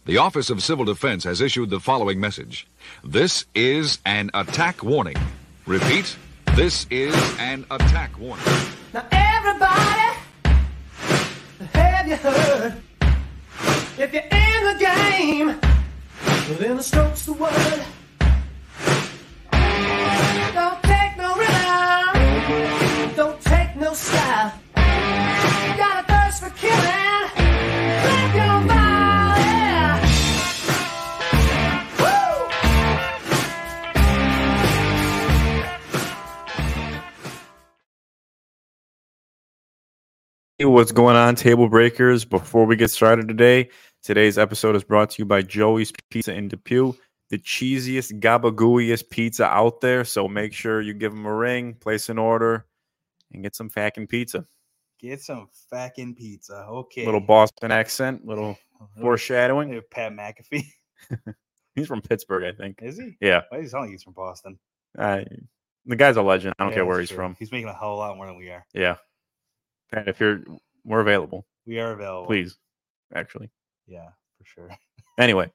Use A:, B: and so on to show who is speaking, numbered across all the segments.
A: The Office of Civil Defense has issued the following message. This is an attack warning. Repeat, this is an attack warning.
B: Now everybody, have you heard? If you're in the game, well, then the stroke's the word. Don't take no rhythm, don't take no style. You got a thirst for killing, let your fire.
C: Hey, what's going on, Table Breakers? Before we get started today, today's episode is brought to you by Joey's Pizza in Depew, the cheesiest, gabagooiest pizza out there. So make sure you give them a ring, place an order, and get some fucking pizza.
D: Get some fucking pizza. Okay.
C: Little Boston accent, little foreshadowing.
D: Hey, Pat McAfee.
C: He's from Pittsburgh, I think.
D: Is he?
C: Yeah.
D: Why does he sound like he's from Boston?
C: The guy's a legend. I don't care where
D: that's
C: he's
D: true.
C: from.
D: He's making a hell of a lot more than we are.
C: Yeah. And if we're available.
D: We are available.
C: Please, actually.
D: Yeah, for sure.
C: Anyway,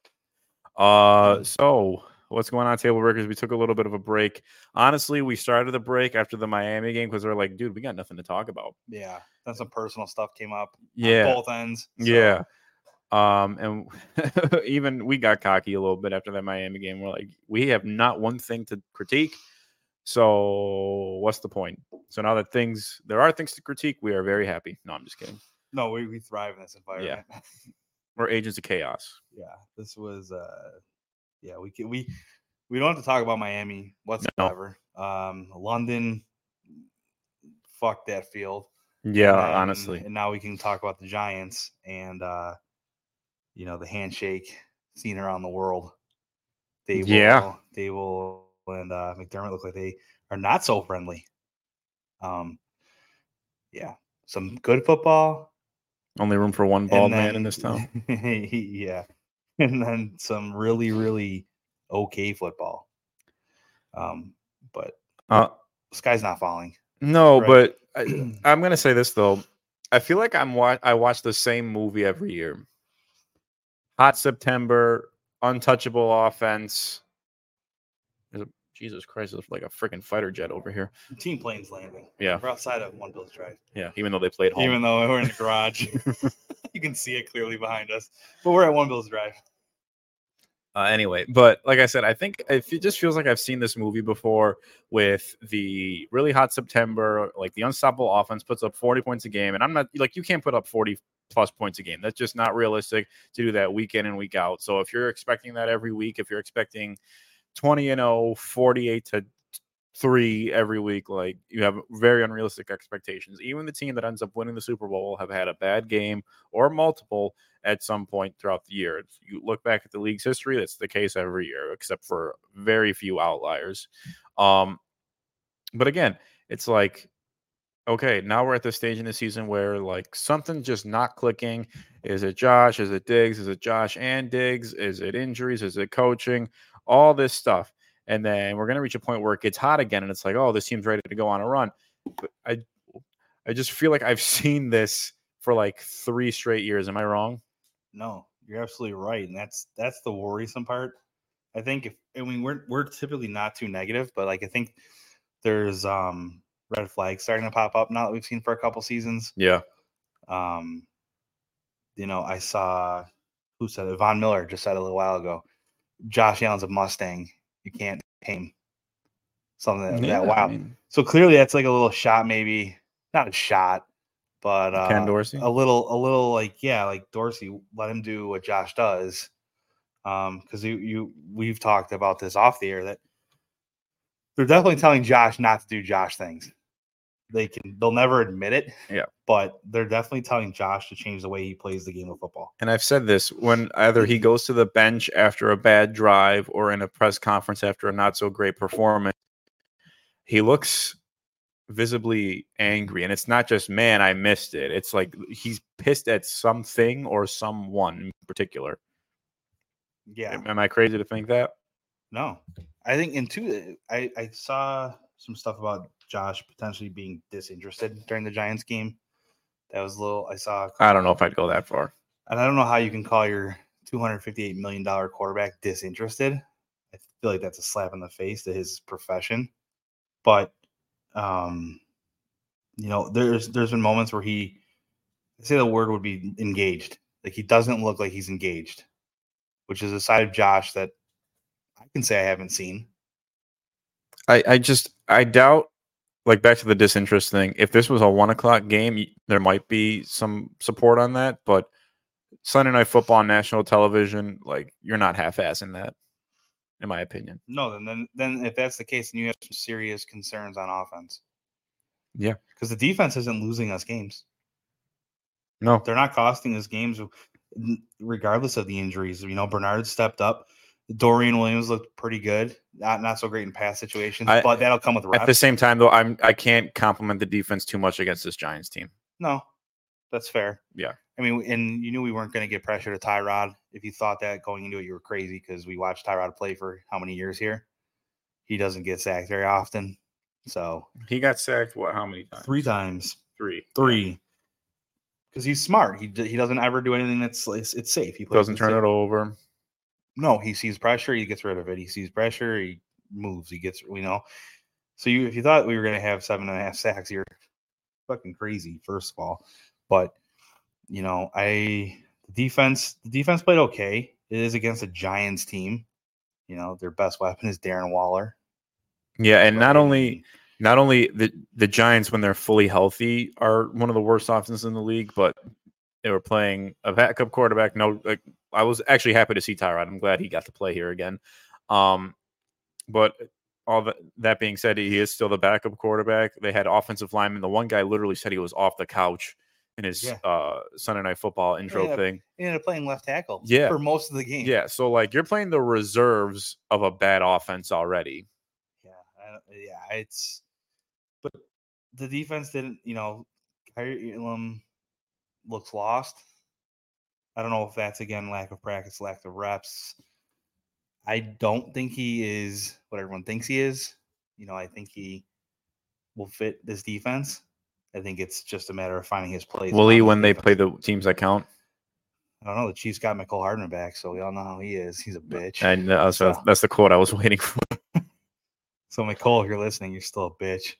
C: so what's going on, Table Breakers? We took a little bit of a break. Honestly, we started the break after the Miami game because we're like, dude, we got nothing to talk about.
D: Yeah. Then some personal stuff came up
C: Yeah.
D: on both ends. So.
C: Yeah. And even we got cocky a little bit after that Miami game. We're like, we have not one thing to critique. So what's the point? So now that there are things to critique, we are very happy. No, I'm just kidding.
D: No, we thrive in this environment.
C: Yeah. We're agents of chaos.
D: Yeah. This was we don't have to talk about Miami whatsoever. No. London, fuck that field.
C: Yeah, honestly.
D: And now we can talk about the Giants and the handshake seen around the world. They will and McDermott look like they are not so friendly. Yeah. Some good football.
C: Only room for one bald man in this town.
D: Yeah. And then some really, really okay football. But the sky's not falling.
C: No,
D: right?
C: But I'm going to say this, though. I feel like I watch the same movie every year. Hot September, untouchable offense. Jesus Christ, it's like a freaking fighter jet over here.
D: Team plane's landing.
C: Yeah.
D: We're outside of One Bills Drive.
C: Yeah, even though they played home.
D: Even though we're in the garage. You can see it clearly behind us. But we're at One Bills Drive.
C: Anyway, but like I said, I think it just feels like I've seen this movie before with the really hot September, like the unstoppable offense puts up 40 points a game. And I'm not like, you can't put up 40 plus points a game. That's just not realistic to do that week in and week out. So if you're expecting that every week, if you're expecting 20-0, 48-3 every week, like you have very unrealistic expectations. Even the team that ends up winning the Super Bowl have had a bad game or multiple at some point throughout the year. If you look back at the league's history, that's the case every year, except for very few outliers. But again, it's like, okay, now we're at the stage in the season where like something's just not clicking. Is it Josh? Is it Diggs? Is it Josh and Diggs? Is it injuries? Is it coaching? All this stuff. And then we're going to reach a point where it gets hot again. And it's like, oh, this team's ready to go on a run. But I just feel like I've seen this for like 3 straight years. Am I wrong?
D: No, you're absolutely right. And that's the worrisome part. I think we're typically not too negative, but like, I think there's red flags starting to pop up now that we've seen for a couple seasons.
C: Yeah.
D: I saw, who said it? Von Miller just said a little while ago, Josh Allen's a Mustang. You can't tame something that wow. I mean, so clearly that's like a little shot, maybe not a shot, but
C: Ken Dorsey,
D: a little like Dorsey, let him do what Josh does. Because we've talked about this off the air that they're definitely telling Josh not to do Josh things. They'll never admit it.
C: Yeah.
D: But they're definitely telling Josh to change the way he plays the game of football.
C: And I've said this, when either he goes to the bench after a bad drive or in a press conference after a not so great performance, he looks visibly angry. And it's not just, man, I missed it. It's like he's pissed at something or someone in particular.
D: Yeah.
C: Am I crazy to think that?
D: No. I think I saw some stuff about Josh potentially being disinterested during the Giants game. That was a little, I don't know if I'd go that far. And I don't know how you can call your $258 million quarterback disinterested. I feel like that's a slap in the face to his profession. But, there's been moments where I say the word would be engaged. Like he doesn't look like he's engaged, which is a side of Josh that I can say I haven't seen.
C: I doubt, like back to the disinterest thing, if this was a 1:00 game, there might be some support on that, but Sunday Night Football on national television, like you're not half-assing that, in my opinion.
D: No, then if that's the case, then you have some serious concerns on offense.
C: Yeah.
D: Because the defense isn't losing us games.
C: No.
D: They're not costing us games regardless of the injuries. Bernard stepped up. Dorian Williams looked pretty good. Not so great in pass situations, but that'll come with reps.
C: At the same time, though, I can't compliment the defense too much against this Giants team.
D: No, that's fair.
C: Yeah.
D: I mean, and you knew we weren't going to get pressure to Tyrod. If you thought that going into it, you were crazy because we watched Tyrod play for how many years here? He doesn't get sacked very often. So
C: he got sacked, how many times?
D: 3 times.
C: Three.
D: Because he's smart. He doesn't ever do anything it's safe. He
C: doesn't turn it over.
D: No, he sees pressure, he gets rid of it. He sees pressure, he moves. He gets, So if you thought we were going to have 7.5 sacks, you're fucking crazy, first of all. But, the defense played okay. It is against a Giants team. Their best weapon is Darren Waller.
C: Yeah, and not only the Giants, when they're fully healthy, are one of the worst offenses in the league, but they were playing a backup quarterback. I was actually happy to see Tyrod. I'm glad he got to play here again. But all that being said, he is still the backup quarterback. They had offensive linemen. The one guy literally said he was off the couch in his Sunday Night Football intro thing.
D: He ended up playing left tackle
C: for
D: most of the game.
C: Yeah, so you're playing the reserves of a bad offense already.
D: Yeah, but the defense didn't, Kyrie Elam looks lost. I don't know if that's, again, lack of practice, lack of reps. I don't think he is what everyone thinks he is. I think he will fit this defense. I think it's just a matter of finding his place.
C: Will he when they play the teams that count?
D: I don't know. The Chiefs got Mecole Hardman back, so we all know how he is. He's a bitch.
C: And so that's the quote I was waiting for.
D: So, Mecole, if you're listening, you're still a bitch.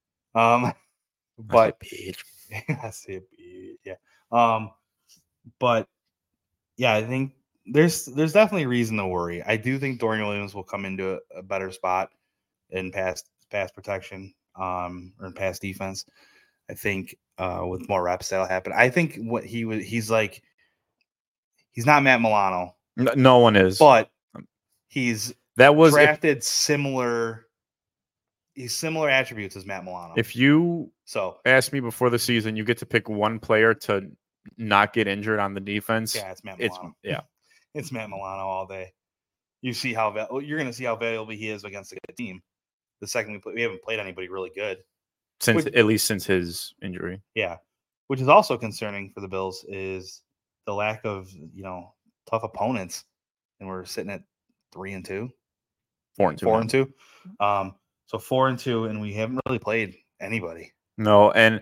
D: But
C: bitch.
D: I say bitch. Yeah. But yeah, I think there's definitely reason to worry. I do think Dorian Williams will come into a better spot in pass protection, or in pass defense. I think with more reps that'll happen. I think what he's not Matt Milano.
C: No one is.
D: But he's drafted similar attributes as Matt Milano.
C: If you ask me before the season, you get to pick one player to not get injured on the defense.
D: Yeah, it's Matt Milano. It's Matt Milano all day. You see you're going to see how valuable he is against a good team. The second we haven't played anybody really good
C: at least since his injury.
D: Yeah, which is also concerning for the Bills is the lack of tough opponents, and we're sitting at 3-2,
C: 4-2.
D: So 4-2, and we haven't really played anybody.
C: No, and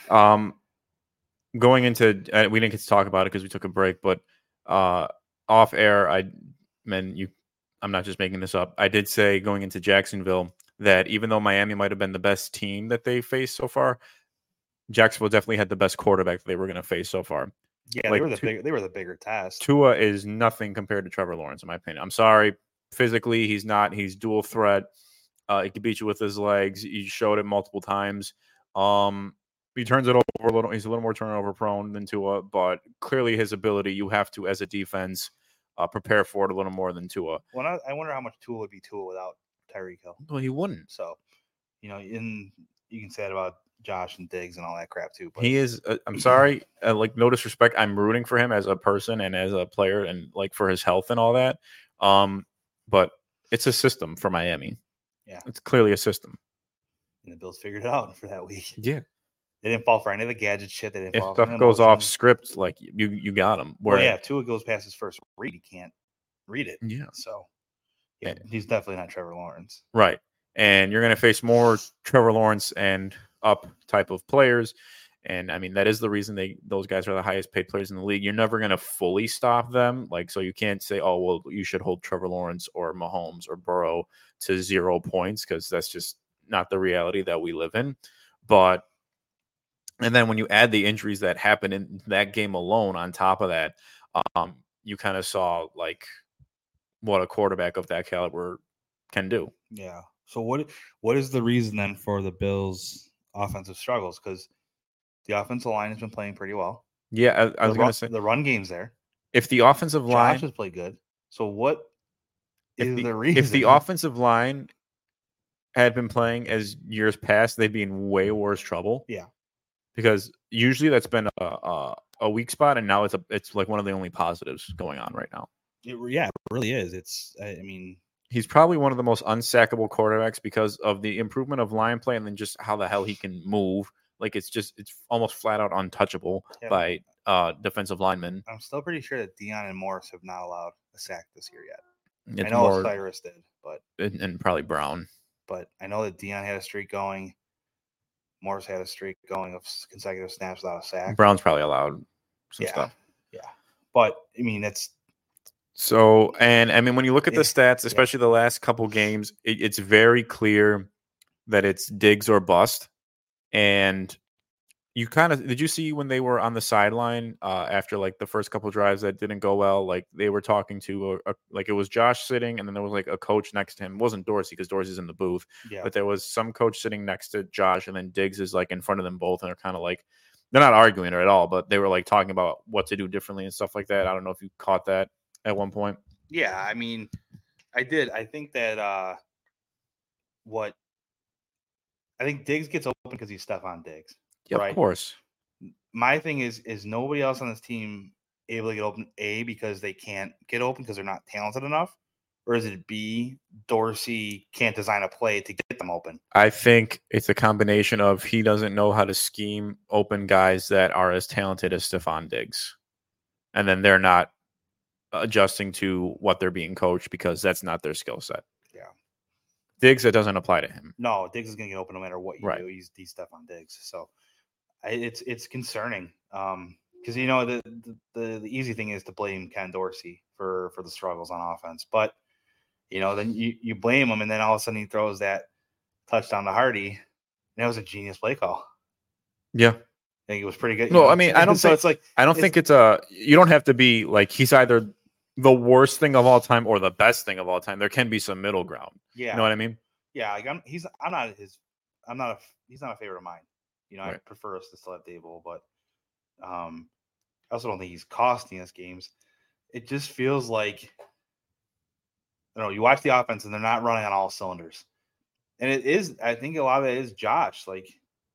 C: going into we didn't get to talk about it because we took a break, but off air, I'm not just making this up. I did say going into Jacksonville that even though Miami might have been the best team that they faced so far, Jacksonville definitely had the best quarterback that they were going to face so far.
D: Yeah, they were the bigger test.
C: Tua is nothing compared to Trevor Lawrence, in my opinion. I'm sorry. Physically, he's not. He's dual threat. He can beat you with his legs. He showed it multiple times. He turns it over a little. He's a little more turnover prone than Tua, but clearly his ability, you have to, as a defense, prepare for it a little more than Tua.
D: Well, I wonder how much Tua would be Tua without Tyreek Hill.
C: Well, he wouldn't.
D: So, you can say it about Josh and Diggs and all that crap too. But
C: he is. I'm sorry. No disrespect. I'm rooting for him as a person and as a player, and for his health and all that. But it's a system for Miami.
D: Yeah,
C: it's clearly a system.
D: And the Bills figured it out for that week.
C: Yeah,
D: they didn't fall for any of the gadget shit. They didn't.
C: If
D: fall
C: stuff
D: for
C: goes off script, you got him.
D: Tua goes past his first read, he can't read it.
C: Yeah,
D: so he's definitely not Trevor Lawrence,
C: right? And you're going to face more Trevor Lawrence and up type of players, And I mean, that is the reason those guys are the highest paid players in the league. You're never going to fully stop them. Like, so you can't say, oh, well, you should hold Trevor Lawrence or Mahomes or Burrow to 0 points, because that's just not the reality that we live in. But, and then when you add the injuries that happened in that game alone on top of that, you kind of saw like what a quarterback of that caliber can do.
D: Yeah. So what is the reason then for the Bills' offensive struggles? Because the offensive line has been playing pretty well.
C: Yeah, I was going to say
D: the run game's there.
C: If the offensive line
D: Josh has played good. So what is the reason?
C: If the offensive line had been playing as years past, they'd be in way worse trouble.
D: Yeah.
C: Because usually that's been a weak spot, and now it's like one of the only positives going on right now.
D: It really is. I mean,
C: he's probably one of the most unsackable quarterbacks because of the improvement of line play, and then just how the hell he can move. Like it's almost flat out untouchable by defensive linemen.
D: I'm still pretty sure that Dion and Morris have not allowed a sack this year yet.
C: It's
D: I know Cyrus did, but
C: and probably Brown.
D: But I know that Dion had a streak going. Morris had a streak going of consecutive snaps without a sack.
C: Brown's probably allowed some stuff.
D: Yeah. But I mean, it's
C: so, and I mean, when you look at the stats, especially the last couple games, it's very clear that it's Diggs or bust. And you did you see when they were on the sideline after like the first couple drives that didn't go well? Like they were talking to like it was Josh sitting, and then there was like a coach next to him. It wasn't Dorsey because Dorsey's in the booth, but there was some coach sitting next to Josh, and then Diggs is like in front of them both, and they're kind of like they're not arguing at all, but they were like talking about what to do differently and stuff like that. I don't know if you caught that at one point.
D: Yeah, I mean, I did. I think that I think Diggs gets open because he's Stephon Diggs.
C: Yeah,
D: right?
C: Of course.
D: My thing is nobody else on this team able to get open, A, because they can't get open because they're not talented enough? Or is it B, Dorsey can't design a play to get them open?
C: I think it's a combination of he doesn't know how to scheme open guys that are as talented as Stephon Diggs. And then they're not adjusting to what they're being coached because that's not their skill set.
D: Yeah.
C: Diggs, that doesn't apply to him.
D: No, Diggs is going to get open no matter what you do. He's Stephon Diggs. So it's concerning because you know the easy thing is to blame Ken Dorsey for the struggles on offense, but you know then you blame him, and then all of a sudden he throws that touchdown to Hardy, and that was a genius play call.
C: Yeah,
D: I think it was pretty good.
C: No, I mean I don't
D: so
C: think
D: it's like
C: I don't think it's you don't have to be like he's either the worst thing of all time or the best thing of all time. There can be some middle ground.
D: Yeah,
C: you know what I mean?
D: Yeah, like he's not a favorite of mine. You know, I prefer us to still have Dable, but I also don't think he's costing us games. It just feels like, I don't know, you watch the offense and they're not running on all cylinders. And it is, I think a lot of it is Josh. Like,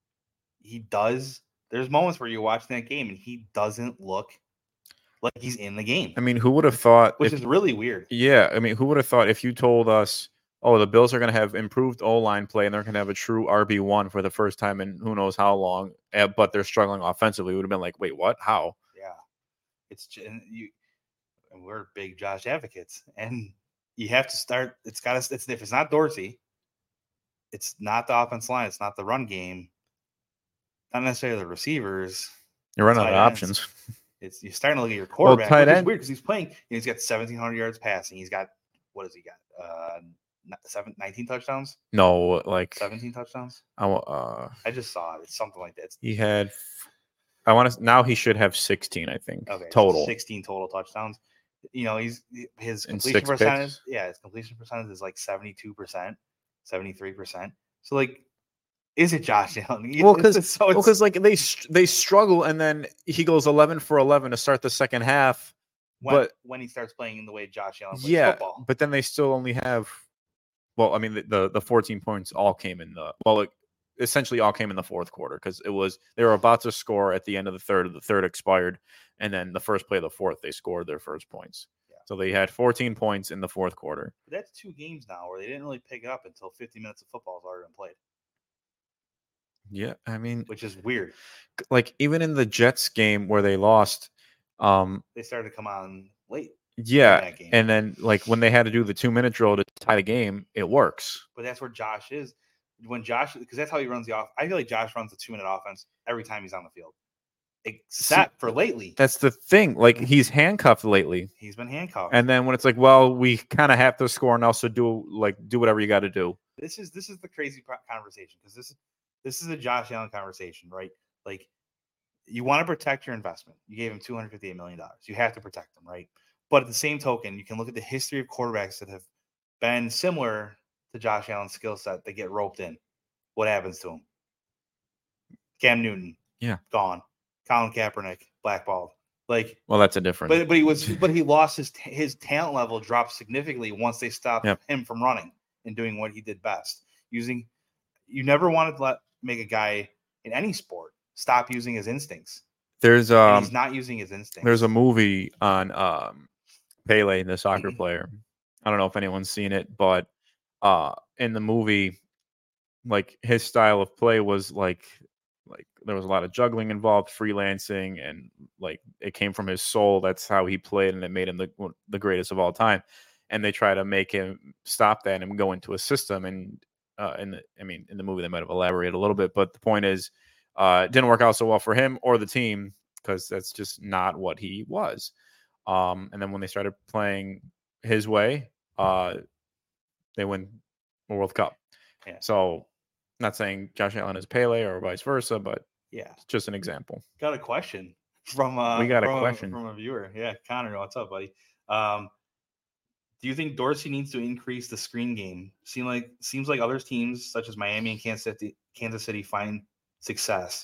D: there's moments where you're watching that game and he doesn't look like he's in the game.
C: I mean, who would have thought?
D: Which is really weird.
C: Yeah, I mean, who would have thought if you told us, oh, the Bills are going to have improved O-line play and they're going to have a true RB1 for the first time in who knows how long, but they're struggling offensively. We would have been like, wait, what? How?
D: Yeah. And we're big Josh advocates. And you have to start, if it's not Dorsey, it's not the offense line, it's not the run game, not necessarily the receivers.
C: You're running out of options.
D: You're starting to look at your quarterback.
C: Tight
D: which
C: end.
D: is weird because he's playing, he's got 1,700 yards passing. He's got, what has he got? 19 touchdowns?
C: No, like
D: 17 touchdowns.
C: I
D: just saw it. It's something like that.
C: He had. Now he should have 16. I think
D: total. 16 total touchdowns. You know, his completion percentage.
C: Picks.
D: Yeah, his completion percentage is like 72%, 73%. So like, is it Josh Allen?
C: Well, because like they struggle, and then he goes 11 for 11 to start the second half.
D: When he starts playing in the way Josh Allen plays football.
C: But then they still only have, well, I mean, the 14 points all came in essentially all came in the fourth quarter because they were about to score at the end of the third expired, and then the first play of the fourth, they scored their first points. Yeah. So they had 14 points in the fourth quarter.
D: But that's 2 games now where they didn't really pick it up until 50 minutes of football has already been played.
C: Yeah, I mean,
D: which is weird.
C: Like even in the Jets game where they lost,
D: they started to come on late.
C: Yeah, and then like when they had to do the 2-minute drill to tie the game, it works.
D: But that's where Josh is. when Josh, because that's how he runs the off. I feel like Josh runs the 2-minute offense every time he's on the field, except for lately.
C: That's the thing. Like, he's handcuffed lately.
D: He's been handcuffed.
C: And then when it's like, well, we kind of have to score and also do whatever you got to do.
D: This is the crazy conversation, because this is a Josh Allen conversation, right? Like, you want to protect your investment. You gave him $258 million. You have to protect him, right? But at the same token, you can look at the history of quarterbacks that have been similar to Josh Allen's skill set. They get roped in. What happens to him? Cam Newton, gone. Colin Kaepernick, blackballed. Like,
C: well, that's a different.
D: But he lost his talent level dropped significantly once they stopped him from running and doing what he did best. You never wanted to make a guy in any sport stop using his instincts.
C: He's
D: not using his instincts.
C: There's a movie on Pele, the soccer player. I don't know if anyone's seen it, but in the movie, like, his style of play was like there was a lot of juggling involved, freelancing, and like it came from his soul. That's how he played, and it made him the greatest of all time. And they try to make him stop that and go into a system. And in the movie they might have elaborated a little bit, but the point is, it didn't work out so well for him or the team, because that's just not what he was. And then when they started playing his way, they win a World Cup.
D: Yeah.
C: So, not saying Josh Allen is Pele or vice versa, but it's just an example.
D: Got a question from from a viewer. Yeah, Connor, what's up, buddy? Do you think Dorsey needs to increase the screen game? Seems like other teams such as Miami and Kansas City find success.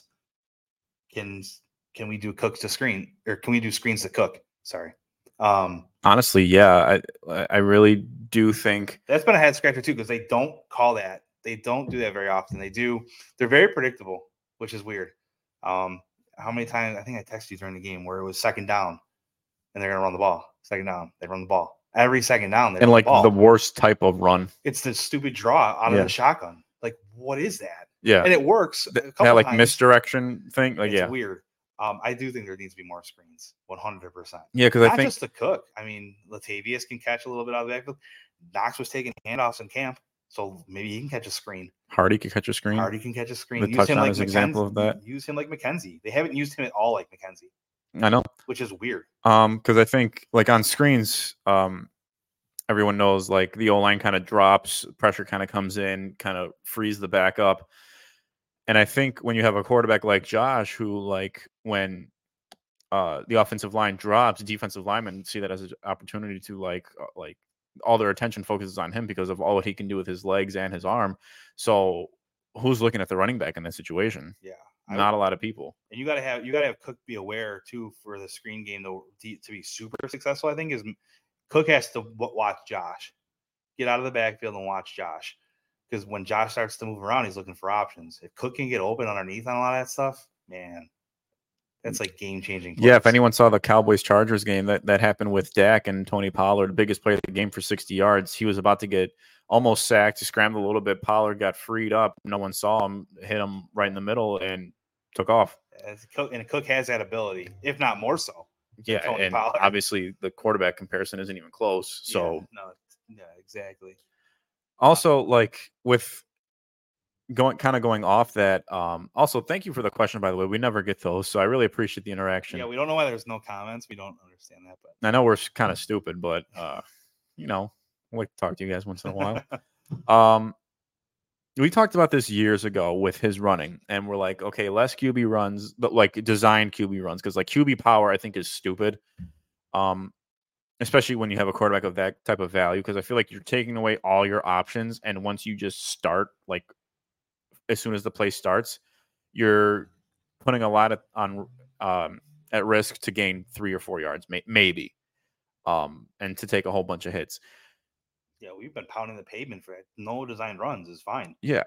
D: Can we do cooks to screen, or can we do screens to cook? Sorry.
C: Honestly, yeah, I really do think
D: that's been a head scratcher too, because they don't call that. They don't do that very often. They're very predictable, which is weird. How many times, I think I texted you during the game where it was second down and they're going to run the ball. Second down, they run the ball. Every second down, they run the ball.
C: The worst type of run.
D: It's the stupid draw out of the shotgun. Like, what is that?
C: Yeah.
D: And it works.
C: That like times. Misdirection thing. Like,
D: it's weird. I do think there needs to be more screens, 100%.
C: Yeah, because I think
D: not just the cook. I mean, Latavius can catch a little bit out of the backfield. Knox was taking handoffs in camp, so maybe he can catch a screen.
C: Hardy can catch a screen.
D: The
C: use him like McKenzie. Example of that.
D: Use him like McKenzie. They haven't used him at all like McKenzie.
C: I know,
D: which is weird.
C: Because I think like on screens, everyone knows like the O-line kind of drops, pressure kind of comes in, kind of frees the back up. And I think when you have a quarterback like Josh, who like when the offensive line drops, defensive linemen see that as an opportunity to like all their attention focuses on him because of all what he can do with his legs and his arm. So who's looking at the running back in this situation?
D: Yeah,
C: not a lot of people.
D: And you gotta have Cook be aware too for the screen game to be super successful. I think is Cook has to watch Josh, get out of the backfield and watch Josh. Because when Josh starts to move around, he's looking for options. If Cook can get open underneath on a lot of that stuff, man, that's like game-changing.
C: Yeah, if anyone saw the Cowboys-Chargers game, that happened with Dak and Tony Pollard, the biggest player of the game for 60 yards. He was about to get almost sacked. He scrambled a little bit. Pollard got freed up. No one saw him, hit him right in the middle, and took off.
D: And Cook has that ability, if not more so.
C: Yeah, and Pollard. Obviously the quarterback comparison isn't even close. So
D: yeah, exactly.
C: Also, like with going off that. Also, thank you for the question, by the way. We never get those, so I really appreciate the interaction.
D: Yeah, we don't know why there's no comments. We don't understand that, but
C: I know we're kind of stupid, but we like to talk to you guys once in a while. We talked about this years ago with his running, and we're like, okay, less QB runs, but like designed QB runs, because like QB power, I think, is stupid. Especially when you have a quarterback of that type of value, because I feel like you're taking away all your options, and once you just start, like as soon as the play starts, you're putting a lot at risk to gain 3 or 4 yards, maybe, and to take a whole bunch of hits.
D: Yeah, we've been pounding the pavement for it. No design runs is fine.
C: Yeah,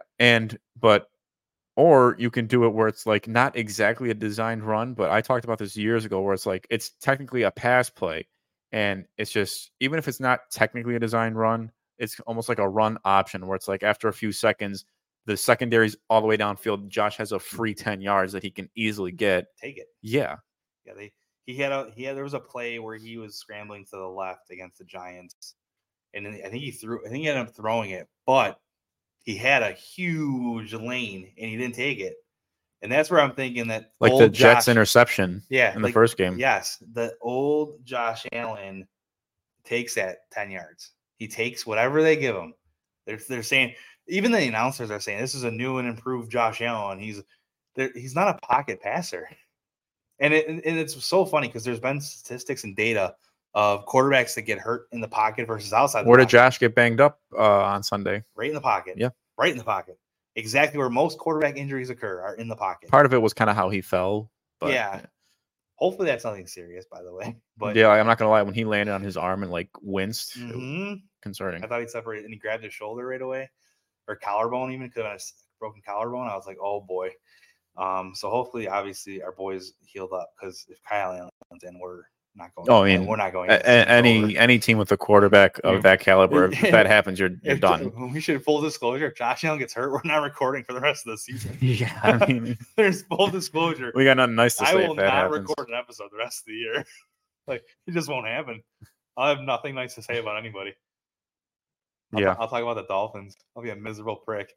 C: or you can do it where it's like not exactly a designed run, but I talked about this years ago, where it's like it's technically a pass play. And it's just, even if it's not technically a design run, it's almost like a run option where it's like after a few seconds, the secondary's all the way downfield. Josh has a free 10 yards that he can easily get.
D: Take it.
C: Yeah.
D: Yeah. There was a play where he was scrambling to the left against the Giants. And then I think he ended up throwing it, but he had a huge lane and he didn't take it. And that's where I'm thinking that
C: Like
D: old
C: the Jets
D: Josh,
C: interception in the first game.
D: Yes, the old Josh Allen takes that 10 yards. He takes whatever they give him. They're saying, even the announcers are saying, this is a new and improved Josh Allen. He's not a pocket passer. And it's so funny because there's been statistics and data of quarterbacks that get hurt in the pocket versus outside.
C: Where did Josh get banged up on Sunday?
D: Right in the pocket.
C: Yeah.
D: Right in the pocket. Exactly where most quarterback injuries occur are in the pocket.
C: Part of it was kind of how he fell. But,
D: yeah. Hopefully that's nothing serious, by the way. But
C: yeah, I'm not gonna lie. When he landed on his arm and like winced, it was concerning.
D: I thought he separated and he grabbed his shoulder right away, or collarbone even. Could have been a broken collarbone. I was like, oh boy. So hopefully, obviously, our boys healed up because if Kyle Allen's in, we're not going.
C: Oh, I mean,
D: we're not going.
C: Any team with a quarterback of that caliber, if that happens, you're done.
D: We should full disclosure. If Josh Allen gets hurt, we're not recording for the rest of the season.
C: Yeah, I mean,
D: there's full disclosure.
C: We got nothing nice to say.
D: I will
C: if that
D: not
C: happens.
D: record an episode the rest of the year. Like it just won't happen. I have nothing nice to say about anybody. I'll talk about the Dolphins. I'll be a miserable prick.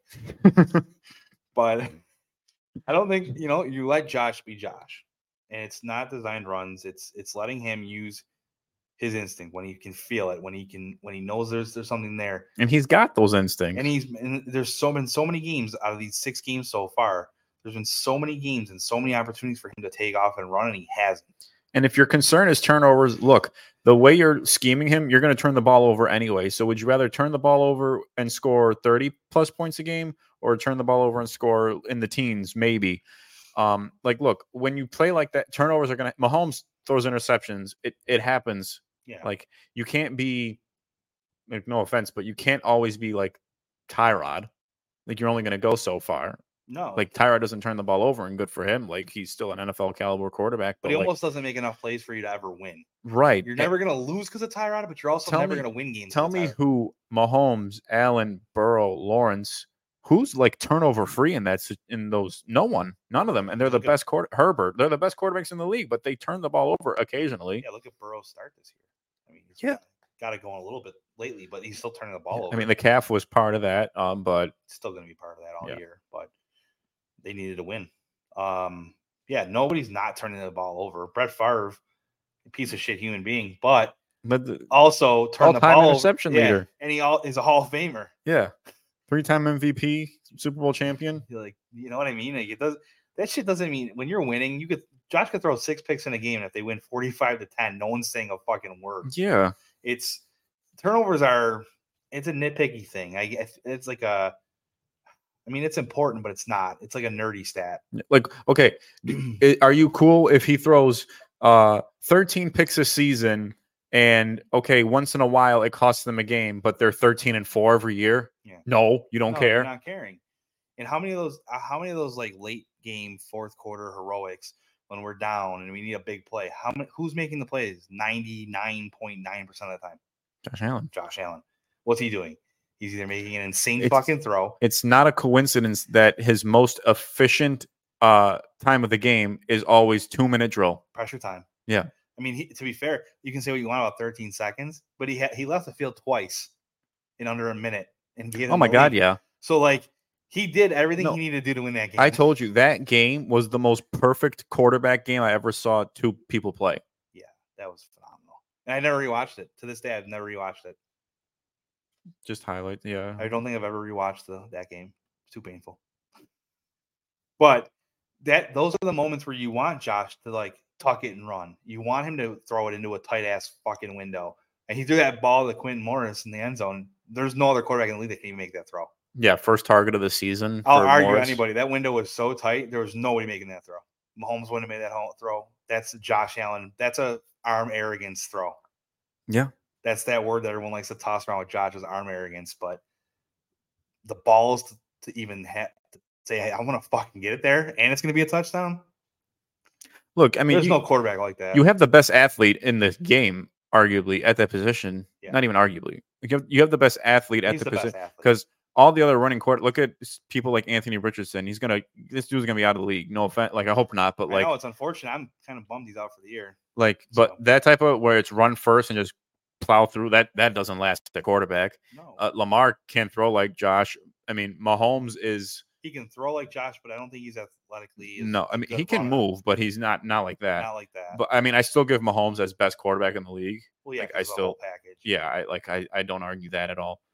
D: But I don't think you let Josh be Josh, and it's not designed runs. It's letting him use his instinct when he can feel it, when he knows there's something there,
C: and he's got those instincts.
D: And there's been so many games out of these 6 games so far. There's been so many games and so many opportunities for him to take off and run, and he hasn't.
C: And if your concern is turnovers, look, the way you're scheming him, you're going to turn the ball over anyway. So would you rather turn the ball over and score 30 plus points a game, or turn the ball over and score in the teens, maybe? Like, look, when you play like that, turnovers are going to – Mahomes throws interceptions. It happens.
D: Yeah.
C: Like, you can't be – like, no offense, but you can't always be like Tyrod. Like, you're only going to go so far.
D: No.
C: Like, Tyrod doesn't turn the ball over, and good for him. Like, he's still an NFL caliber quarterback.
D: But he almost doesn't make enough plays for you to ever win.
C: Right.
D: You're never going to lose because of Tyrod, but you're also never going to win games.
C: Tell me who Mahomes, Allen, Burrow, Lawrence, who's like turnover free in those? No one. None of them. And they're the best Herbert. They're the best quarterbacks in the league, but they turn the ball over occasionally.
D: Yeah, look at Burrow's start this year. I mean, he's got it going a little bit lately, but he's still turning the ball over.
C: I mean, the calf was part of that, but
D: it's still going to be part of that all year. But they needed to win. Nobody's not turning the ball over. Brett Favre, a piece of shit human being, but also turned the ball
C: interception leader,
D: and he is a Hall of Famer.
C: Yeah, 3-time MVP, Super Bowl champion.
D: Like, you know what I mean? Like, it does. That shit doesn't mean when you're winning. Josh could throw 6 picks in a game, and if they win 45-10, no one's saying a fucking word.
C: Yeah,
D: turnovers it's a nitpicky thing. It's like it's important, but it's not. It's like a nerdy stat.
C: Like, okay, are you cool if he throws 13 picks a season and, okay, once in a while it costs them a game, but they're 13-4 every year? Yeah. No, you don't care.
D: You're not caring. And how many of those like late game, fourth quarter heroics when we're down and we need a big play? Who's making the plays? 99.9% of the time. Josh Allen. What's he doing? He's either making an insane fucking throw.
C: It's not a coincidence that his most efficient time of the game is always 2-minute drill.
D: Pressure time.
C: Yeah.
D: I mean, to be fair, you can say what you want about 13 seconds, but he left the field twice in under a minute.
C: Oh my God, yeah.
D: So, like, he did everything he needed to do to win that game.
C: I told you, that game was the most perfect quarterback game I ever saw 2 people play.
D: Yeah, that was phenomenal. And I never rewatched it. To this day, I've never rewatched it.
C: Just highlights, yeah.
D: I don't think I've ever rewatched that game. It's too painful. But those are the moments where you want Josh to like tuck it and run. You want him to throw it into a tight ass fucking window. And he threw that ball to Quentin Morris in the end zone. There's no other quarterback in the league that can even make that throw.
C: Yeah, first target of the season.
D: I'll argue anybody. That window was so tight, there was nobody making that throw. Mahomes wouldn't have made that throw. That's Josh Allen. That's a arm arrogance throw.
C: Yeah.
D: That's that word that everyone likes to toss around with Josh's arm arrogance. But the balls to even say, hey, I want to fucking get it there, and it's going to be a touchdown.
C: Look, I mean,
D: there's no quarterback like that.
C: You have the best athlete in this game, arguably, at that position. Yeah. Not even arguably. You have the best athlete at the position because all the other running look at people like Anthony Richardson. This dude's gonna be out of the league. No offense, like I hope not, but like,
D: I know it's unfortunate. I'm kind of bummed he's out for the year.
C: Like, but that type of where it's run first and just plow through that doesn't last the quarterback.
D: No.
C: Lamar can't throw like Josh. I mean, Mahomes is
D: He can throw like Josh, but I don't think he's athletically.
C: no. I mean,
D: good
C: he can
D: runner.
C: move, but he's not like that.
D: Not like that.
C: But I mean, I still give Mahomes as best quarterback in the league.
D: Well, yeah,
C: like,
D: 'cause
C: I
D: of the
C: still,
D: whole package.
C: yeah, I don't argue that at all.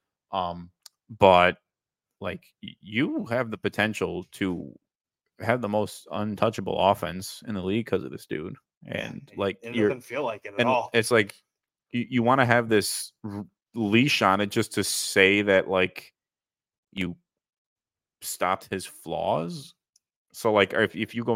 C: But like you have the potential to have the most untouchable offense in the league because of this dude, and like
D: it
C: you're,
D: doesn't feel like it at
C: and
D: all.
C: it's like you want to have this leash on it just to say that like you stopped his flaws. So like if you go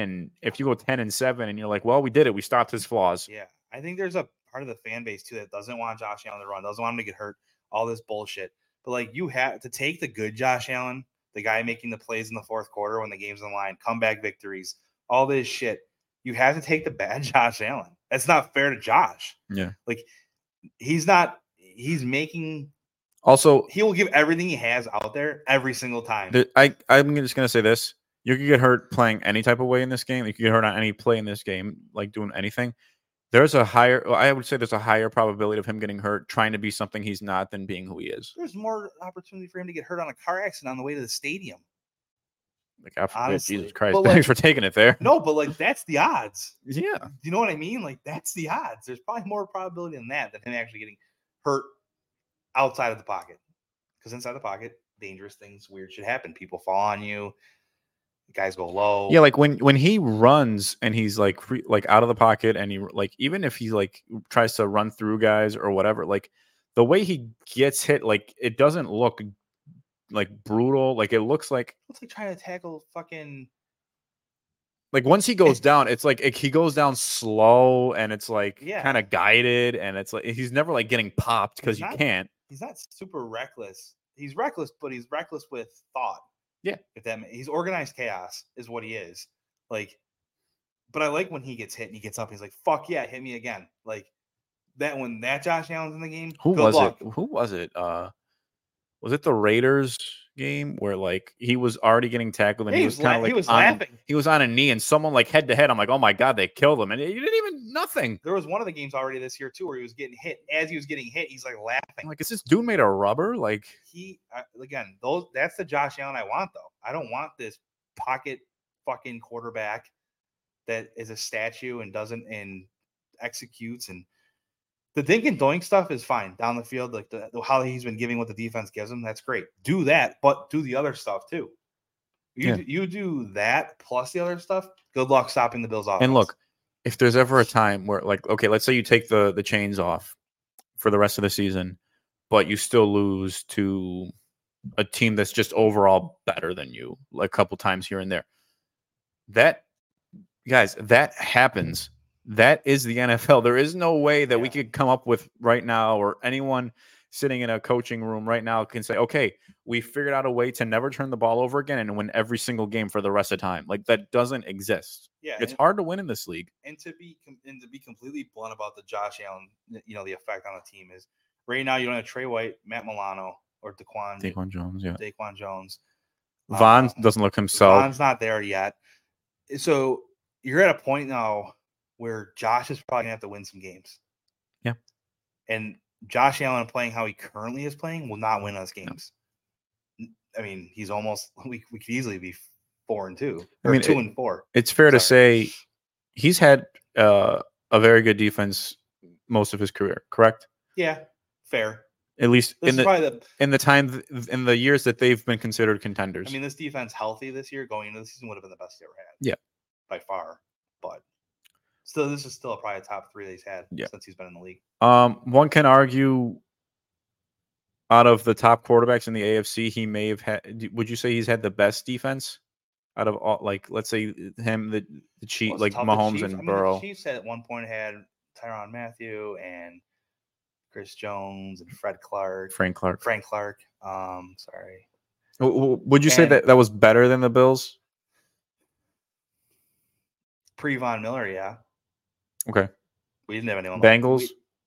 C: 10-7 and you're like, well, we did it, we stopped his flaws.
D: Yeah, I think there's a part of the fan base too that doesn't want Josh Allen to run, doesn't want him to get hurt, all this bullshit. But like you have to take the good Josh Allen, the guy making the plays in the fourth quarter when the game's on the line, comeback victories, all this shit. You have to take the bad Josh Allen. That's not fair to Josh.
C: Yeah.
D: Like he's making.
C: Also,
D: he will give everything he has out there every single time.
C: I'm just gonna say this: you could get hurt playing any type of way in this game. You could get hurt on any play in this game, like doing anything. I would say there's a higher probability of him getting hurt trying to be something he's not than being who he is.
D: There's more opportunity for him to get hurt on a car accident on the way to the stadium.
C: Like, I forget,
D: Honestly.
C: Jesus Christ!
D: But,
C: Thanks for taking it there.
D: No, but like that's the odds.
C: Yeah.
D: You know what I mean? Like that's the odds. There's probably more probability than that than him actually getting hurt outside of the pocket. Because inside the pocket, dangerous things, weird shit happen. People fall on you. Guys go low.
C: Yeah, like when he runs and he's like out of the pocket, and he like even if he like tries to run through guys or whatever, like the way he gets hit, like it doesn't look like brutal. Like it looks like
D: trying to tackle fucking.
C: Like once he goes down, it's like he goes down slow, and it's like kind of guided, and it's like he's never like getting popped because you can't.
D: He's not super reckless. He's reckless, but he's reckless with thought.
C: Yeah,
D: he's organized chaos is what he is. Like, but I like when he gets hit and he gets up. He's like, "Fuck yeah, hit me again!" Like that when that Josh Allen's in the game.
C: Who was it? Was it the Raiders game where like he was already getting tackled and he was kind of like
D: laughing.
C: He was on a knee and someone like head to head. I'm like, oh my god, they killed him, and he didn't even nothing.
D: There was one of the games already this year too where he was getting hit. As he was getting hit, he's like laughing.
C: I'm like, is this dude made of rubber? Like
D: again, that's the Josh Allen I want though. I don't want this pocket fucking quarterback that is a statue and doesn't and executes and. The dink and doink stuff is fine down the field, like how he's been giving what the defense gives him. That's great. Do that, but do the other stuff too. You do that plus the other stuff. Good luck stopping the Bills' offense.
C: And look, if there's ever a time where, like, okay, let's say you take the chains off for the rest of the season, but you still lose to a team that's just overall better than you, like a couple times here and there. That happens. That is the NFL. There is no way that we could come up with right now, or anyone sitting in a coaching room right now can say, okay, we figured out a way to never turn the ball over again and win every single game for the rest of the time. Like that doesn't exist. Yeah, it's hard to win in this league.
D: And to be completely blunt about the Josh Allen, the effect on the team is right now you don't have Trey White, Matt Milano, or Daquan
C: Jones. Yeah,
D: Daquan Jones.
C: Vaughn doesn't look himself.
D: Vaughn's not there yet. So you're at a point now where Josh is probably gonna have to win some games.
C: Yeah.
D: And Josh Allen playing how he currently is playing will not win us games. No. I mean, he's almost we could easily be 4-2 or 2-4.
C: It's fair to say he's had a very good defense most of his career, correct?
D: Yeah, fair.
C: At least in the years that they've been considered contenders.
D: I mean, this defense healthy this year going into the season would have been the best he ever had.
C: Yeah.
D: By far. But still, this is still probably a top 3 that he's had since he's been in the league.
C: One can argue out of the top quarterbacks in the AFC, he may have had. Would you say he's had the best defense out of all? Like, let's say him, the Chiefs, like Mahomes and Burrow.
D: The Chiefs at one point had Tyrann Mathieu and Chris Jones and Frank Clark. Sorry.
C: Would you say that was better than the Bills?
D: Pre Von Miller, yeah.
C: Okay.
D: We didn't have anyone.
C: Bengals.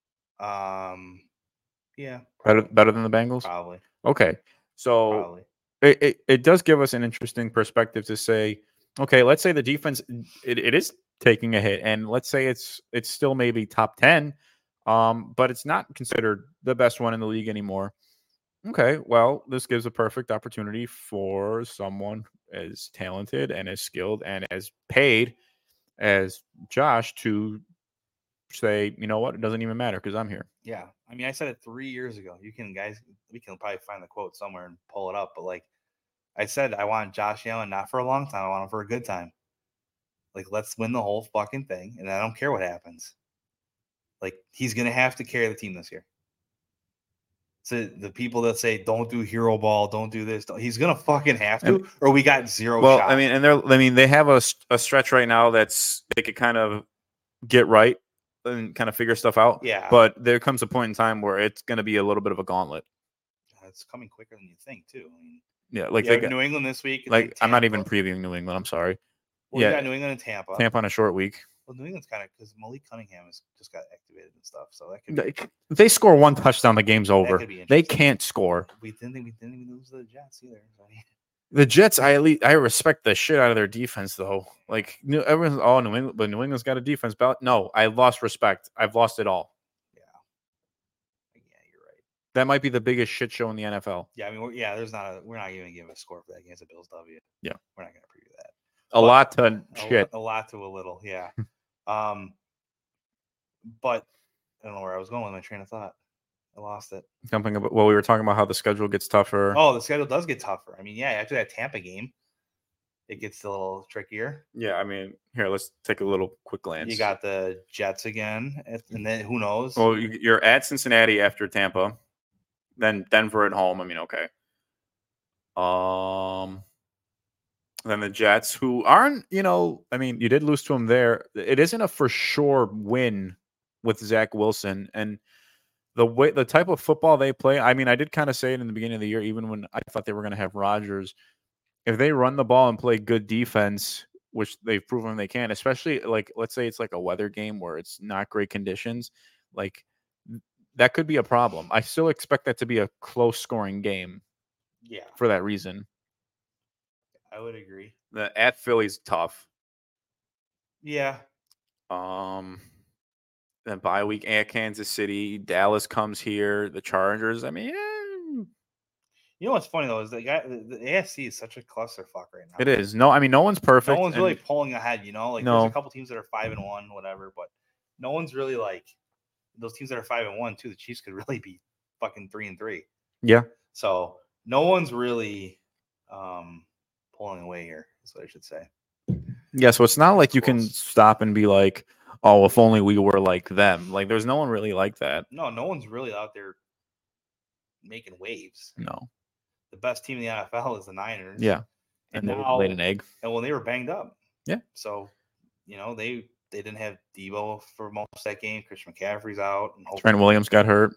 D: Yeah.
C: Better than the Bengals.
D: Probably.
C: Okay. So it does give us an interesting perspective to say, okay, let's say the defense it is taking a hit, and let's say it's still maybe top 10, but it's not considered the best one in the league anymore. Okay, well, this gives a perfect opportunity for someone as talented and as skilled and as paid as Josh to say, you know what, it doesn't even matter because I'm here.
D: Yeah. I mean, I said it 3 years ago. You can, guys, we can probably find the quote somewhere and pull it up. But like I said, I want Josh Allen not for a long time. I want him for a good time. Like, let's win the whole fucking thing. And I don't care what happens. Like, he's going to have to carry the team this year. So the people that say, don't do hero ball, don't do this, he's going to fucking have to, or we got zero
C: Well,
D: shots.
C: I mean, they have a stretch right now they could kind of get right and kind of figure stuff out.
D: Yeah.
C: But there comes a point in time where it's going to be a little bit of a gauntlet.
D: It's coming quicker than you think, too. I mean,
C: Yeah, like
D: they got New England this week.
C: Like, I'm not even previewing New England. I'm sorry.
D: Well, you got New England and Tampa.
C: Tampa on a short week.
D: Well, New England's kind of because Malik Cunningham has just got activated and stuff, so that could be.
C: If they score one touchdown, the game's over.
D: could be
C: They
D: interesting.
C: can't score.
D: We didn't even lose to the Jets either. So,
C: The Jets, I respect the shit out of their defense, though. Like, everyone's all New England, but New England's got a defense. No, I lost respect. I've lost it all.
D: Yeah, you're right.
C: That might be the biggest shit show in the NFL.
D: Yeah, I mean, we're not even gonna give a score for that against the Bills W.
C: Yeah,
D: we're not gonna preview that.
C: A lot to shit.
D: A lot to a little, yeah. But I don't know where I was going with my train of thought. I lost it.
C: Something about, well, we were talking about how the schedule gets tougher.
D: Oh, the schedule does get tougher. I mean, yeah, after that Tampa game, it gets a little trickier.
C: Yeah, I mean, here, let's take a little quick glance.
D: You got the Jets again, and then who knows?
C: Well, you're at Cincinnati after Tampa, then Denver at home. I mean, okay. Then the Jets, who aren't, I mean, you did lose to them there. It isn't a for sure win with Zach Wilson and the type of football they play. I mean, I did kind of say it in the beginning of the year, even when I thought they were going to have Rodgers. If they run the ball and play good defense, which they've proven they can, especially like, let's say it's like a weather game where it's not great conditions, like that could be a problem. I still expect that to be a close scoring game.
D: Yeah.
C: For that reason.
D: I would agree.
C: The at Philly's tough.
D: Yeah.
C: Then bye week at Kansas City, Dallas comes here, the Chargers. I mean,
D: you know what's funny though is the AFC is such a clusterfuck right now.
C: It is. No, I mean, no one's perfect.
D: No one's really pulling ahead. Like
C: no.
D: There's a couple teams that are 5-1, whatever, but no one's really like those teams that are 5-1 too. The Chiefs could really be fucking 3-3.
C: Yeah.
D: So no one's really pulling away here. That's what I should say.
C: Yeah, so it's not like you can stop and be like, oh, if only we were like them. Like, there's no one really like that.
D: No one's really out there making waves.
C: No.
D: The best team in the NFL is the Niners.
C: Yeah.
D: And
C: they
D: now,
C: laid an egg.
D: And when they were banged up.
C: Yeah.
D: So, they didn't have Debo for most of that game. Christian McCaffrey's out. And
C: Trent Williams got hurt.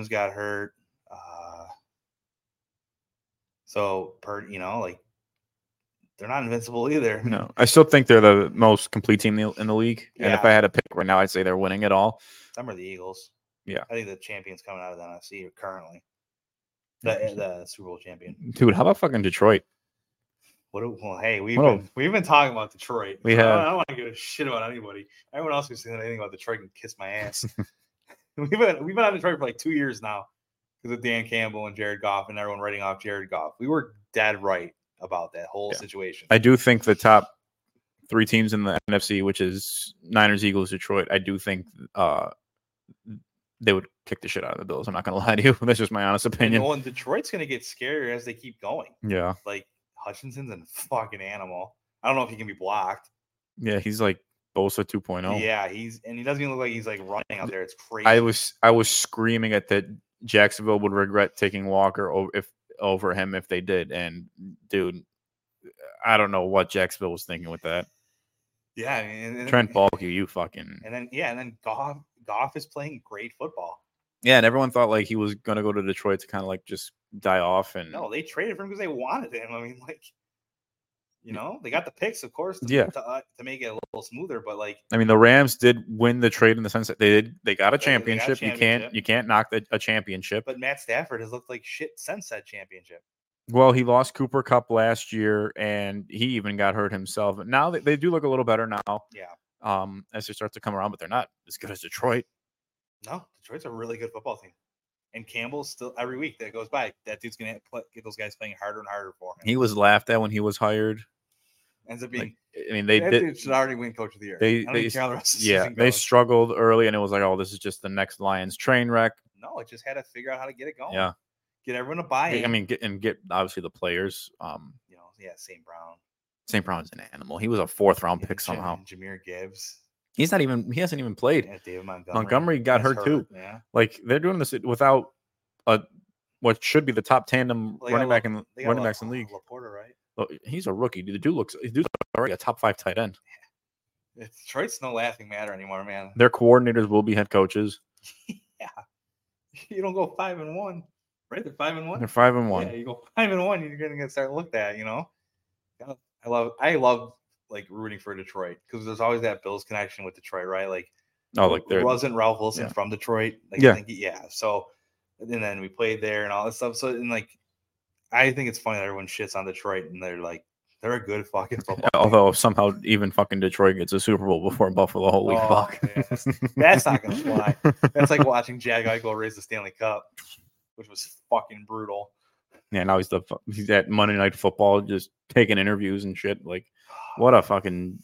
D: So, they're not invincible either.
C: No, I still think they're the most complete team in the league.
D: Yeah.
C: And if I had to pick right now, I'd say they're winning it all.
D: Them are the Eagles.
C: Yeah.
D: I think the champion's coming out of the NFC currently. The Super Bowl champion.
C: Dude, how about fucking Detroit?
D: Hey, we've been talking about Detroit.
C: We have.
D: I don't want to give a shit about anybody. Everyone else who's saying anything about Detroit can kiss my ass. we've been on Detroit for like 2 years now because of Dan Campbell and Jared Goff and everyone writing off Jared Goff. We were dead right about that whole situation.
C: I do think the top three teams in the NFC, which is Niners, Eagles, Detroit, I do think they would kick the shit out of the Bills. I'm not going to lie to you. That's just my honest opinion.
D: And Detroit's going to get scarier as they keep going.
C: Yeah.
D: Like, Hutchinson's a fucking animal. I don't know if he can be blocked.
C: Yeah, he's like Bosa 2.0.
D: Yeah, he doesn't even look like he's like running out there. It's crazy.
C: I was screaming at that Jacksonville would regret taking Walker over him if they did. And dude, I don't know what Jacksonville was thinking with that.
D: Yeah, and
C: Trent Baalke, you fucking.
D: And then Goff is playing great football.
C: Yeah, and everyone thought like he was gonna go to Detroit to kind of like just die off. And
D: no, they traded for him because they wanted him. I mean, like, they got the picks, of course, to make it a little smoother. But like,
C: I mean, the Rams did win the trade in the sense that they got a championship. You can't knock a championship.
D: But Matt Stafford has looked like shit since that championship.
C: Well, he lost Cooper Kupp last year, and he even got hurt himself. But now they do look a little better now.
D: Yeah.
C: As they start to come around, but they're not as good as Detroit.
D: No, Detroit's a really good football team. And Campbell's still every week that goes by, that dude's gonna get those guys playing harder and harder for him.
C: He was laughed at when he was hired.
D: Ends up being.
C: I mean, they
D: that
C: did.
D: dude should already win Coach of the Year.
C: They,
D: I don't
C: they
D: even care how the rest of the
C: yeah,
D: season
C: they
D: goes.
C: struggled early, and it was like, oh, this is just the next Lions train wreck.
D: No, it just had to figure out how to get it going.
C: Yeah,
D: Get everyone to buy in.
C: I mean, get obviously the players.
D: St. Brown.
C: St. Brown's an animal. He was a 4th round pick somehow.
D: Jameer Gibbs.
C: He hasn't even played.
D: Yeah, David
C: Montgomery got hurt too.
D: Yeah.
C: Like they're doing this without what should be the top tandem running backs in the league.
D: Laporta, right?
C: Oh, he's a rookie. The dude's already a top 5 tight end.
D: Detroit's no laughing matter anymore, man.
C: Their coordinators will be head coaches.
D: Yeah. You don't go 5-1, right? They're 5-1.
C: They're 5-1.
D: Yeah, you go 5-1, you're gonna get start looked at. I love like rooting for Detroit because there's always that Bills connection with Detroit, right? Like, wasn't Ralph Wilson from Detroit? Like,
C: yeah.
D: So, and then we played there and all this stuff. So, and like, I think it's funny that everyone shits on Detroit and they're a good fucking football.
C: Although somehow even fucking Detroit gets a Super Bowl before Buffalo, holy fuck.
D: Yeah, that's not gonna fly. That's like watching Jack Eichel raise the Stanley Cup, which was fucking brutal.
C: Yeah, now he's at Monday Night Football just taking interviews and shit. Like, what a fucking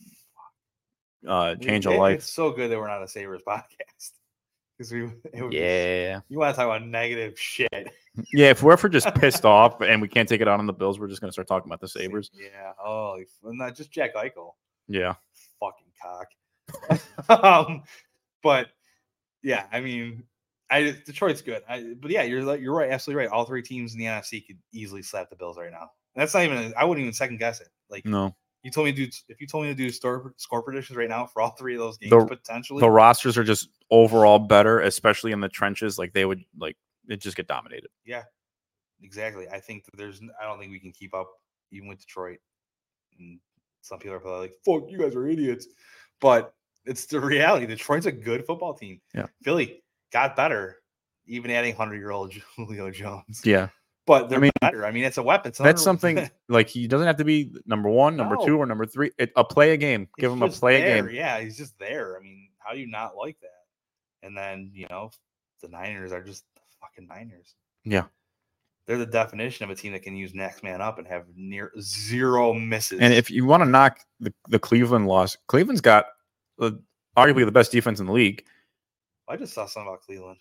C: change of life.
D: It's so good that we're not a Sabres podcast. Because you want to talk about negative shit.
C: Yeah, if we're ever just pissed off and we can't take it out on the Bills, we're just going to start talking about the Sabres.
D: Yeah. Oh, not just Jack Eichel.
C: Yeah.
D: Fucking cock. But yeah, I mean, Detroit's good. But yeah, you're right, absolutely right. All 3 teams in the NFC could easily slap the Bills right now. And that's not even. I wouldn't even second guess it. Like,
C: no.
D: If you told me to do score predictions right now for all 3 of those games, potentially
C: the rosters are just overall better, especially in the trenches. Like they would it just get dominated.
D: Yeah, exactly. I think that I don't think we can keep up even with Detroit. And some people are probably like, "Fuck, you guys are idiots," but it's the reality. Detroit's a good football team.
C: Yeah,
D: Philly got better, even adding 100-year-old Julio Jones.
C: Yeah.
D: But they're better. I mean, it's a weapon.
C: That's something like he doesn't have to be number 1, number 2, or number 3. A play a game. Give him a play a game.
D: Yeah, he's just there. I mean, how do you not like that? And then, the Niners are just the fucking Niners.
C: Yeah.
D: They're the definition of a team that can use next man up and have near 0 misses.
C: And if you want to knock the Cleveland loss, Cleveland's got arguably the best defense in the league.
D: I just saw something about Cleveland.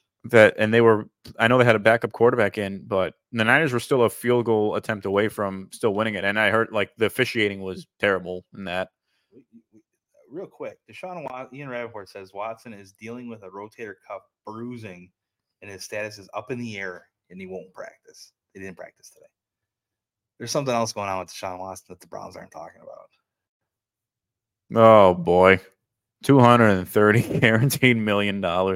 C: I know they had a backup quarterback in, but the Niners were still a field goal attempt away from still winning it. And I heard the officiating was terrible in that.
D: Real quick, Ian Rappaport says Watson is dealing with a rotator cuff bruising and his status is up in the air and he won't practice. He didn't practice today. There's something else going on with Deshaun Watson that the Browns aren't talking about.
C: Oh boy. $230 guaranteed $1 million.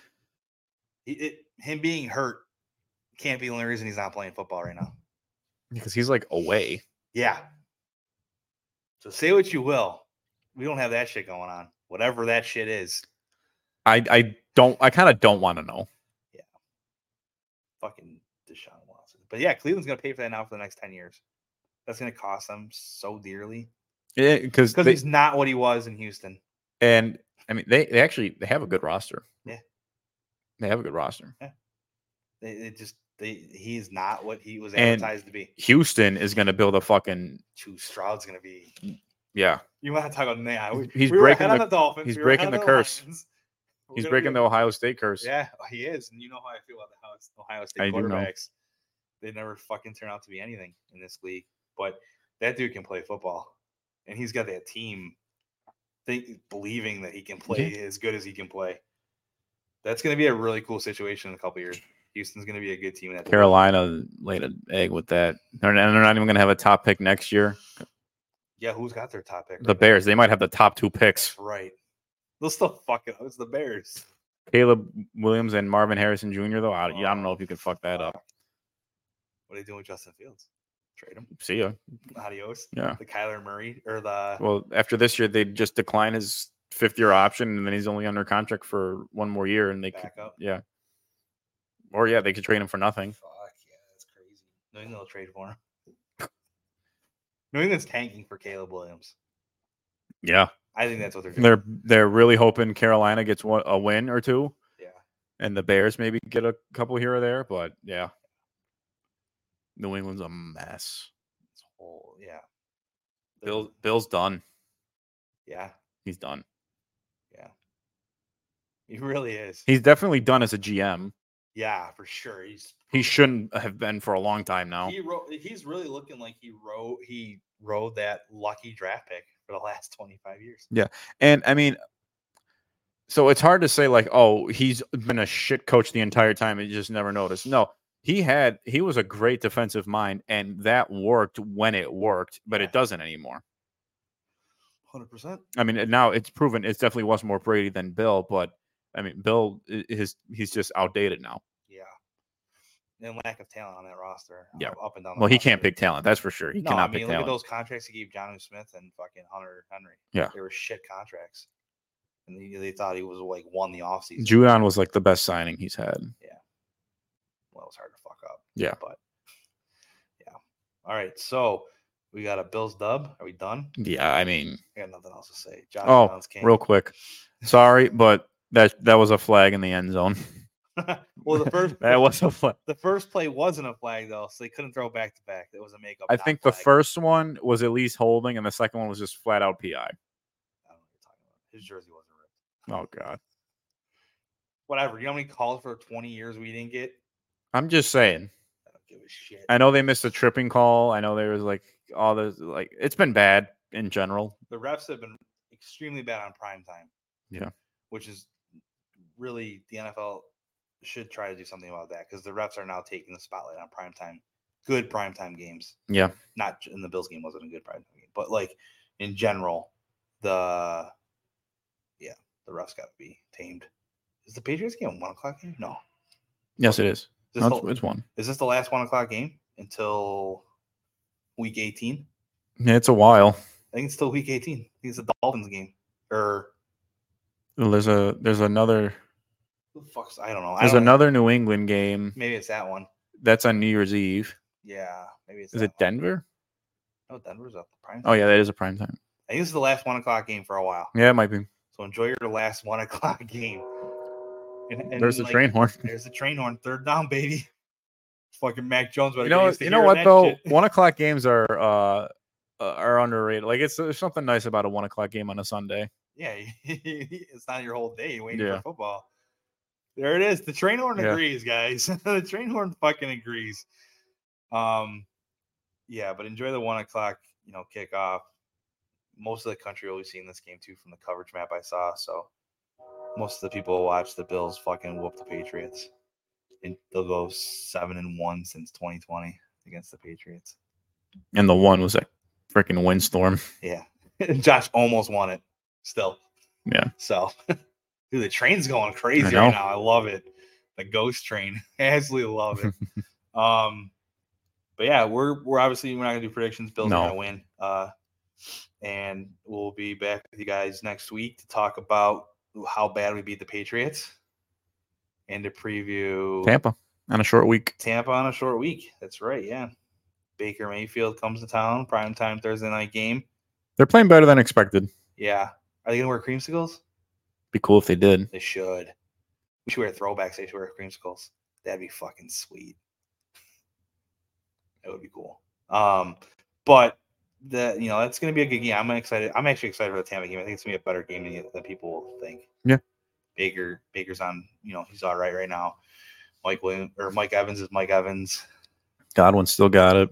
D: Him being hurt can't be the only reason he's not playing football right now.
C: Because he's away.
D: Yeah. So say what you will. We don't have that shit going on. Whatever that shit is.
C: I kind of don't want to know.
D: Yeah. Fucking Deshaun Watson. But yeah, Cleveland's going to pay for that now for the next 10 years. That's going to cost them so dearly.
C: Yeah, because
D: he's not what he was in Houston.
C: And I mean, they have a good roster.
D: Yeah.
C: They have a good roster.
D: Yeah. He's not what he was advertised to be.
C: Houston is going to build a fucking.
D: Stroud's going to be.
C: Yeah.
D: You want to talk about
C: He's breaking the
D: Dolphins.
C: He's breaking the curse. He's breaking the Ohio State curse.
D: Yeah, he is. And you know how I feel about the Ohio State quarterbacks. They never fucking turn out to be anything in this league. But that dude can play football. And he's got that team believing that he can play as good as he can play. That's going to be a really cool situation in a couple of years. Houston's going to be a good team.
C: Carolina laid an egg with that. They're not even going to have a top pick next year.
D: Yeah, who's got their top pick?
C: The Bears. They might have the top 2 picks.
D: That's right. They'll still fuck it up. It's the Bears.
C: Caleb Williams and Marvin Harrison Jr., though. I don't know if you can fuck that up.
D: What are they doing with Justin Fields? Trade him.
C: See ya.
D: Adios.
C: Yeah.
D: The Kyler Murray or the.
C: Well, after this year, they just decline his 5th-year option, and then he's only under contract for 1 more year, and they could, yeah. Or they could trade him for nothing.
D: Fuck yeah, that's crazy. New England will trade for him. New England's tanking for Caleb Williams.
C: Yeah,
D: I think that's what they're doing.
C: They're really hoping Carolina gets a win or 2.
D: Yeah,
C: and the Bears maybe get a couple here or there, but yeah, New England's a mess.
D: Yeah.
C: Bill's done.
D: Yeah.
C: He's done.
D: Yeah. He really is.
C: He's definitely done as a GM.
D: Yeah, for sure.
C: He shouldn't have been for a long time now.
D: He's really looking like he rode that lucky draft pick for the last 25 years.
C: Yeah. And I mean, so it's hard to say like, oh, he's been a shit coach the entire time and you just never noticed. No, he was a great defensive mind, and that worked when it worked, but it doesn't anymore.
D: 100%.
C: I mean, now it's proven it definitely was more Brady than Bill, but I mean, Bill he's just outdated now.
D: Yeah. And lack of talent on that roster.
C: Yeah.
D: Up and down.
C: Well, he can't pick talent. That's for sure. He cannot pick
D: look
C: talent.
D: at those contracts he gave Jonnu Smith and fucking Hunter Henry.
C: Yeah.
D: They were shit contracts. And they thought he was like won the offseason.
C: Judon was like the best signing he's had.
D: Yeah. Well, it was hard to fuck up.
C: Yeah.
D: But yeah. All right. So we got a Bills dub. Are we done?
C: Yeah. I mean,
D: I got nothing else to say. Josh Allen's king.
C: Real quick. Sorry, but that was a flag in the end zone.
D: Well,
C: that was a flag.
D: The first play wasn't a flag though, so they couldn't throw back to back. It was a makeup.
C: I think the first one was at least holding, and the second one was just flat out PI.
D: I don't know what you're talking about. His jersey wasn't ripped.
C: Oh God.
D: Whatever. You know how many calls for 20 years we didn't get?
C: I'm just saying.
D: I don't give a shit.
C: I know they missed a tripping call. I know there was like all this, like it's been bad in general.
D: The refs have been extremely bad on prime time.
C: Yeah.
D: Which is really the NFL should try to do something about that because the refs are now taking the spotlight on primetime, good primetime games.
C: Yeah.
D: Not in the Bills game wasn't a good primetime game, but like in general, the refs got to be tamed. Is the Patriots game a 1:00 game? No.
C: Yes, it is. It's one.
D: Is this the last 1:00 game until week 18?
C: Yeah, it's a while.
D: I think it's still week 18. I think it's the Dolphins game. Or
C: there's another.
D: Who the fuck's I don't know.
C: There's another New England game.
D: Maybe it's that one.
C: That's on New Year's Eve.
D: Yeah, maybe it's.
C: Is it Denver?
D: No, Denver's up the prime time.
C: Oh yeah, that is a prime time.
D: I think this is the last 1:00 game for a while.
C: Yeah, it might be.
D: So enjoy your last 1:00 game. And
C: there's the train horn.
D: There's the train horn. Third down, baby. Fucking Mac Jones.
C: You know what though? 1:00 games are underrated. Like there's something nice about a 1:00 game on a Sunday.
D: Yeah, it's not your whole day waiting for football. There it is. The train horn agrees, guys. The train horn fucking agrees. Yeah, but enjoy the 1:00, kickoff. Most of the country will be seeing this game too from the coverage map I saw. So most of the people will watch the Bills fucking whoop the Patriots. And they'll go 7-1 since 2020 against the Patriots.
C: And the one was a freaking windstorm.
D: Yeah. Josh almost won it still.
C: Yeah.
D: So dude, the train's going crazy right now. I love it. The ghost train. I absolutely love it. But yeah, we're obviously not gonna do predictions. Bills are gonna win. And we'll be back with you guys next week to talk about how bad we beat the Patriots and to preview
C: Tampa on a short week.
D: That's right. Yeah. Baker Mayfield comes to town. Primetime Thursday night game.
C: They're playing better than expected.
D: Yeah. Are they gonna wear creamsicles?
C: Be cool if they did.
D: They should. We should wear throwbacks. They should wear creamsicles. That'd be fucking sweet. That would be cool. But that's going to be a good game. I'm excited. I'm actually excited for the Tampa game. I think it's going to be a better game than people will think.
C: Yeah.
D: Baker's on, he's all right now. Mike Evans is Mike Evans.
C: Godwin still got it.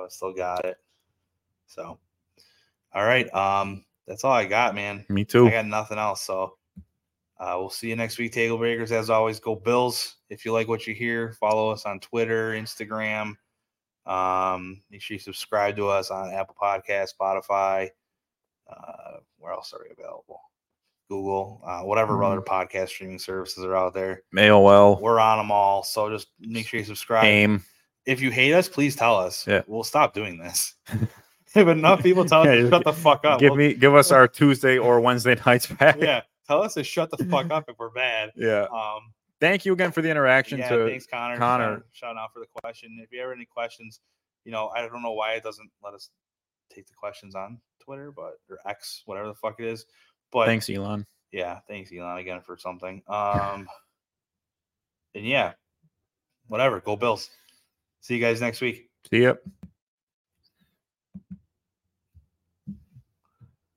D: So, all right. That's all I got, man.
C: Me too.
D: I got nothing else. So, we'll see you next week, Table Breakers. As always, go Bills. If you like what you hear, follow us on Twitter, Instagram. Make sure you subscribe to us on Apple Podcasts, Spotify. Where else are we available? Google, whatever other podcast streaming services are out there.
C: AOL.
D: We're on them all. So just make sure you subscribe.
C: AIM.
D: If you hate us, please tell us.
C: Yeah.
D: We'll stop doing this. If enough people tell us to shut the fuck up.
C: Give us our Tuesday or Wednesday nights back.
D: Yeah. Tell us to shut the fuck up if we're bad.
C: Yeah. Thank you again for the interaction.
D: Thanks, Connor. Shout out for the question. If you have any questions, I don't know why it doesn't let us take the questions on Twitter, or X, whatever the fuck it is. But
C: thanks, Elon.
D: Yeah, thanks, Elon, again for something. And yeah, whatever. Go Bills. See you guys next week.
C: See ya.